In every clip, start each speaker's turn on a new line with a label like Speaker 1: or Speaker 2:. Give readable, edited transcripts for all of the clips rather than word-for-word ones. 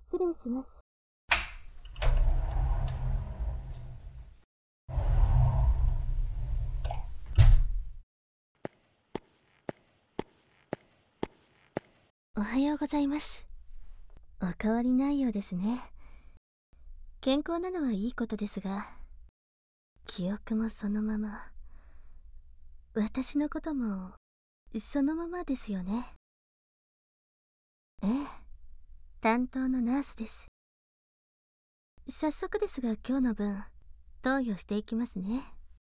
Speaker 1: 失礼します。おはようございます。お変わりないようですね。健康なのはいいことですが、記憶もそのまま、私のこともそのままですよね。ええ、担当のナースです。早速ですが今日の分、投与していきますね。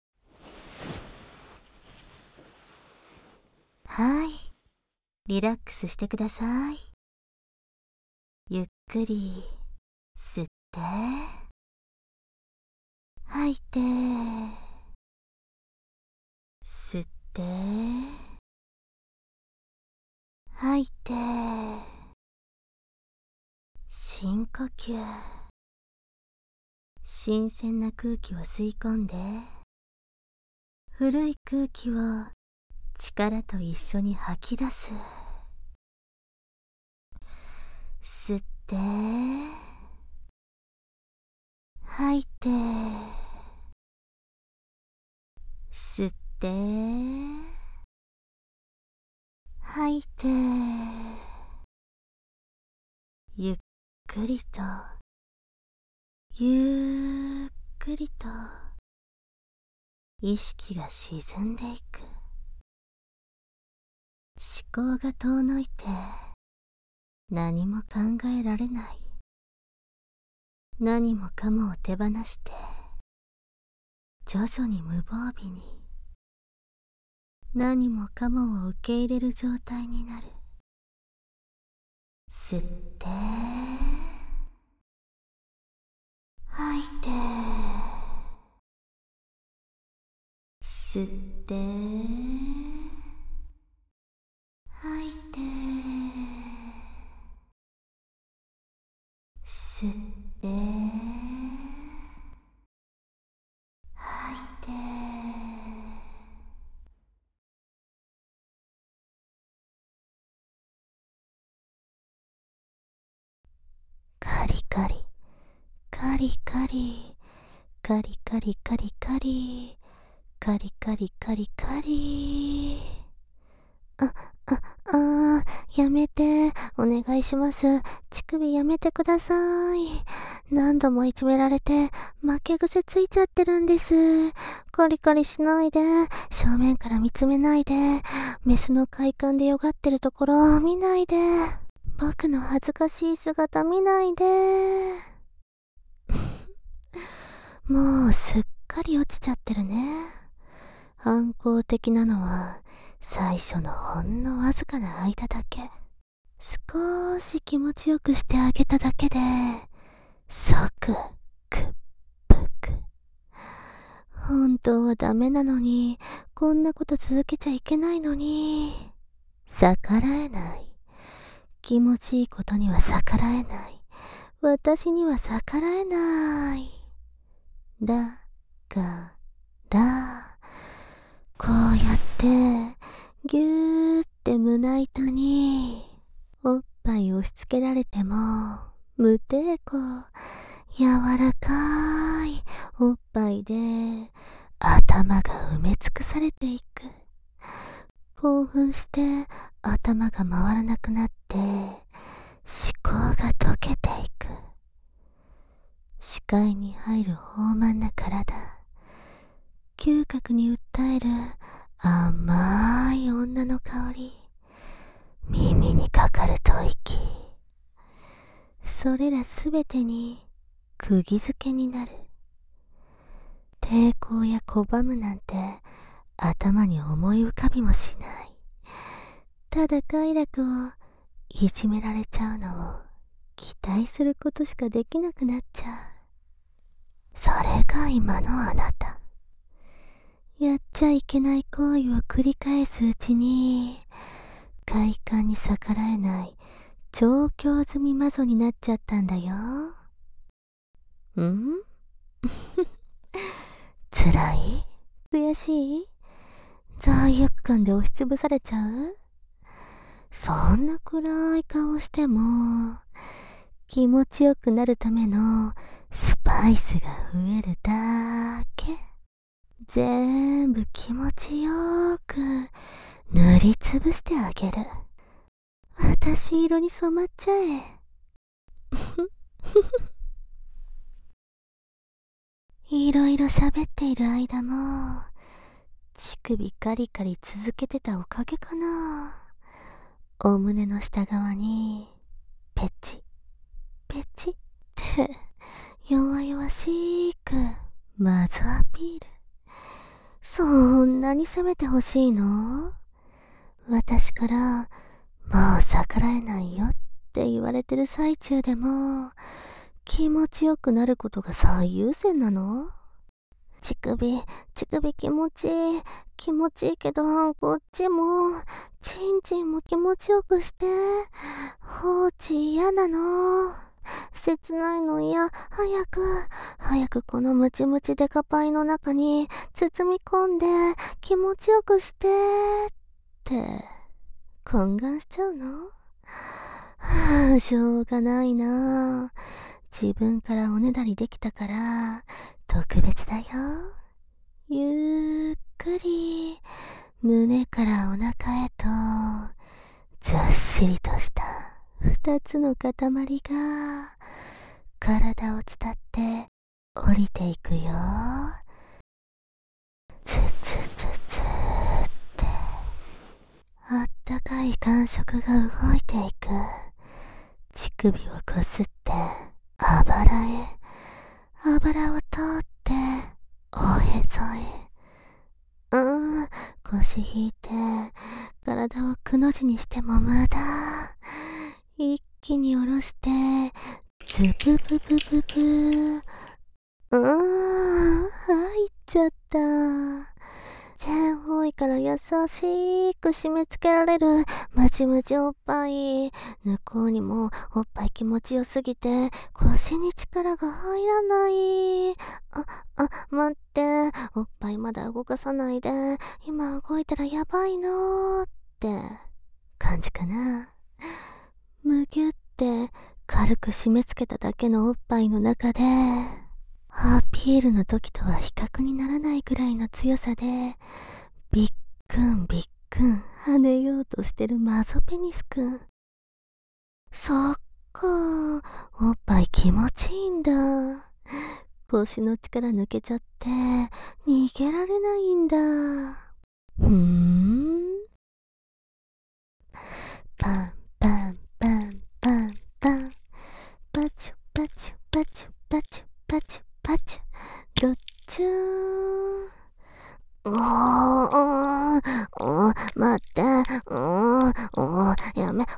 Speaker 1: はい、リラックスしてください。ゆっくり吸って、吐いて、吸って、吐いて、深呼吸。新鮮な空気を吸い込んで、古い空気を力と一緒に吐き出す。吸って、吐いて、吸って、吐いて、ゆっくりと、ゆっくりと、意識が沈んでいく。思考が遠のいて、何も考えられない。何もかもを手放して、徐々に無防備に、何もかもを受け入れる状態になる。吸って、吐いて、吸って、吐いて、吸って、吐いて。カリカリ、カリカリ、カリカリカリカリ、カリカリカリカリ。やめて、お願いします。乳首やめてください。何度もいじめられて、負け癖ついちゃってるんです。カリカリしないで、正面から見つめないで、メスの快感でよがってるところを見ないで、僕の恥ずかしい姿見ないで。もうすっかり落ちちゃってるね。反抗的なのは最初のほんのわずかな間だけ。少し気持ちよくしてあげただけで即屈服。本当はダメなのに、こんなこと続けちゃいけないのに、逆らえない。気持ちいいことには逆らえない。私には逆らえない。だからこうやってぎゅーって胸板におっぱい押し付けられても無抵抗、柔らかいおっぱいで頭が埋め尽くされていく。興奮して頭が回らなくなって思考が溶けていく。視界に入る豊満な体、嗅覚に訴える甘い女の香り、耳にかかる吐息、それらすべてに釘付けになる。抵抗や拒むなんて頭に思い浮かびもしない。ただ快楽をいじめられちゃうのを期待することしかできなくなっちゃう。それが今のあなた。やっちゃいけない行為を繰り返すうちに快感に逆らえない調教済みマゾになっちゃったんだよ。辛い？悔しい？罪悪感で押しつぶされちゃう？そんな暗い顔しても気持ちよくなるためのスパイスが増えるだけ。全部気持ちよーく塗りつぶしてあげる。私色に染まっちゃえ。いろいろ喋っている間も乳首カリカリ続けてたおかげかな。お胸の下側にペチペチって弱々しくまずアピール。そんなに責めてほしいの？私からもう逆らえないよって言われてる最中でも気持ちよくなることが最優先なの？乳首気持ちいい。気持ちいいけど、こっちも、チンチンも気持ちよくして。放置嫌なの。切ないの嫌。早くこのムチムチデカパイの中に包み込んで気持ちよくしてって、懇願しちゃうの？しょうがないな。自分からおねだりできたから特別だよ。ゆっくり胸からお腹へとずっしりとした二つの塊が体を伝って降りていくよ。ツツツツってあったかい感触が動いていく。乳首をこすってあばらを通っておへそへ。腰引いて体をくの字にしても無駄。一気に下ろしてズブブブブブ。入っちゃった。全方位から優しく締め付けられるムチムチおっぱい。向こうにもおっぱい気持ちよすぎて腰に力が入らない。待って、おっぱいまだ動かさないで。今動いたらやばいのって感じかな。むぎゅって軽く締め付けただけのおっぱいの中でアピールの時とは比較にならないくらいの強さでビックン跳ねようとしてるマゾペニスくん。そっか、おっぱい気持ちいいんだ。腰の力抜けちゃって逃げられないんだ。パンパンパンパンパン、パチュパチュパチュパチュパチュパチュ、どっちゅー。待って、やめ、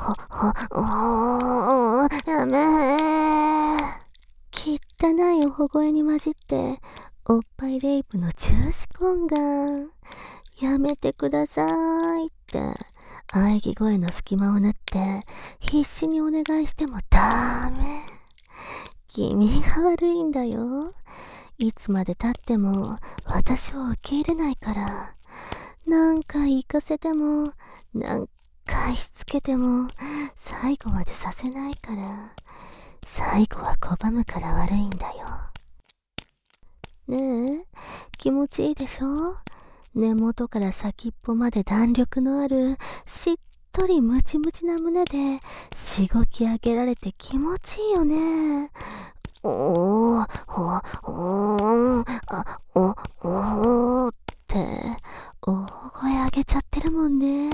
Speaker 1: やめ。汚いおほ声に混じっておっぱいレイプの中止懇願。やめてくださいって喘ぎ声の隙間を縫って必死にお願いしてもダメ。君が悪いんだよ。いつまで経っても私を受け入れないから。何回行かせても何回しつけても最後までさせないから。最後は拒むから悪いんだよ。ねえ、気持ちいいでしょ？根元から先っぽまで弾力のあるしっとりムチムチな胸でしごき上げられて気持ちいいよね。って大声上げちゃってるもんね。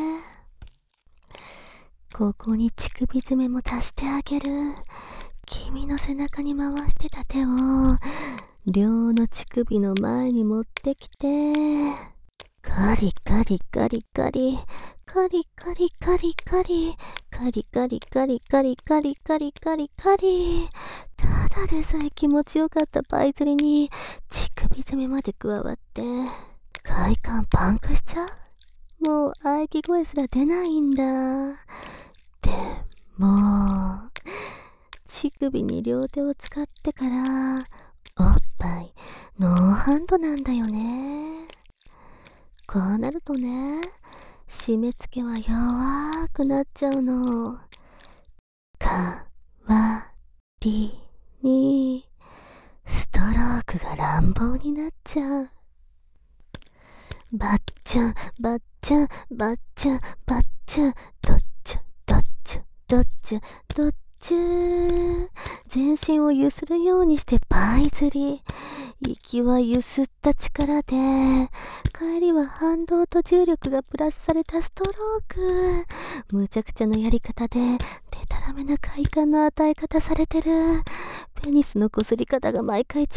Speaker 1: ここに乳首爪も足してあげる。君の背中に回してた手を両の乳首の前に持ってきて、カリカリカリカリカリカリカリカリカリカリカリカリカリカリカリカリ。ただでさえ気持ちよかったパイ釣りに乳首攻めまで加わって快感パンクしちゃう。もう喘ぎ声すら出ないんだ。でも乳首に両手を使ってからおっぱいノーハンドなんだよね。こうなるとね、締め付けは弱くなっちゃうの。かわりにストロークが乱暴になっちゃう。バッチュンバッチュンバッチュンバッチュン、ドッチュドッチュドッチュドッチュ、全身を揺するようにしてパイ釣り。息は揺すった力で、帰りは反動と重力がプラスされたストローク。むちゃくちゃなやり方で、でたらめな快感の与え方されてる。ペニスの擦り方が毎回違って、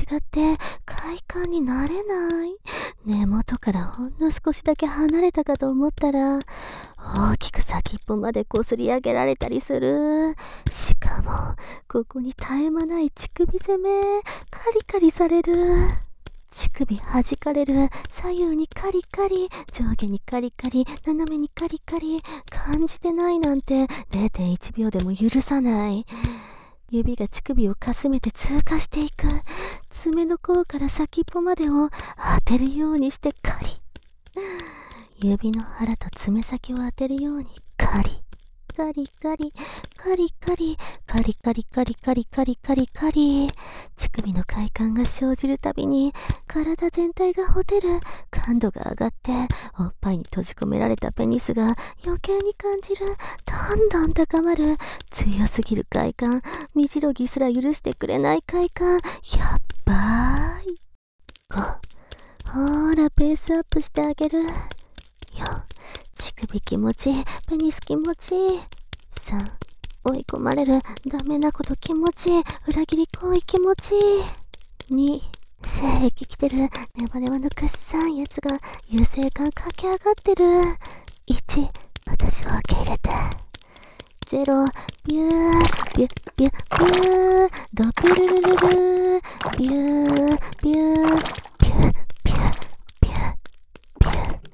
Speaker 1: 快感になれない。根元からほんの少しだけ離れたかと思ったら、大きく先っぽまで擦り上げられたりする。しかも、ここに絶え間ない乳首攻め、カリカリされる。乳首弾かれる。左右にカリカリ、上下にカリカリ、斜めにカリカリ。感じてないなんて 0.1 秒でも許さない。指が乳首をかすめて通過していく。爪の甲から先っぽまでを当てるようにしてカリ。指の腹と爪先を当てるようにカリ。カリカリ、カリカリ、カリカリカリカリカリカリカリ。乳首の快感が生じるたびに、体全体がほてる。感度が上がって、おっぱいに閉じ込められたペニスが余計に感じる。どんどん高まる。強すぎる快感。身じろぎすら許してくれない快感。やっばーい。5、ほーら、ペースアップしてあげる。4、乳首気持ちいい、ペニス気持ちいい。3、追い込まれる、ダメなこと気持ちいい、裏切り行為気持ちいい。2、精液来てる、ネバネバのくっさんやつが優勢感駆け上がってる。1、私を受け入れて。0、ビュー、ビュッビュッビュー、ドピュルルルルー、ビュー、ビュー、ビュー、ビュー、ビュー、ビュー、ビュー。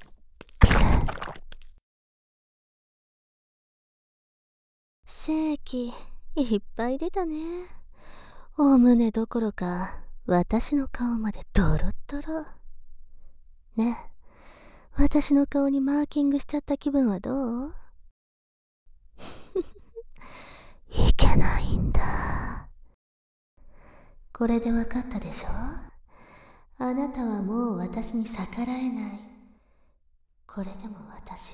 Speaker 1: 精液いっぱい出たね。お胸どころか私の顔までドロッドロ。ねえ、私の顔にマーキングしちゃった気分はどう？いけないんだ。これでわかったでしょ？あなたはもう私に逆らえない。これでも私を。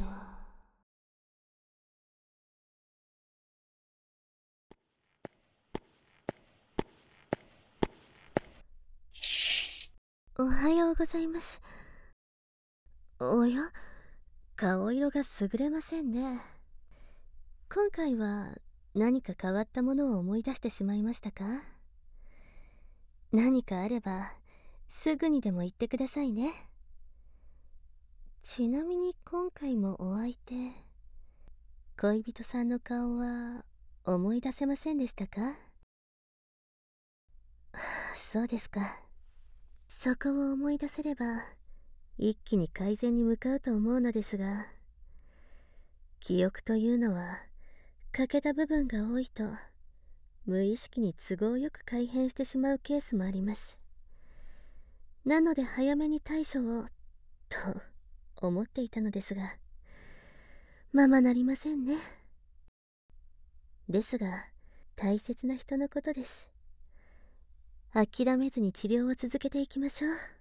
Speaker 1: おはようございます。おや？顔色が優れませんね。今回は何か変わったものを思い出してしまいましたか？何かあればすぐにでも言ってくださいね。ちなみに今回もお相手、恋人さんの顔は思い出せませんでしたか？そうですか。そこを思い出せれば一気に改善に向かうと思うのですが、記憶というのは欠けた部分が多いと無意識に都合よく改変してしまうケースもあります。なので早めに対処をと思っていたのですが、ままなりませんね。ですが大切な人のことです。諦めずに治療を続けていきましょう。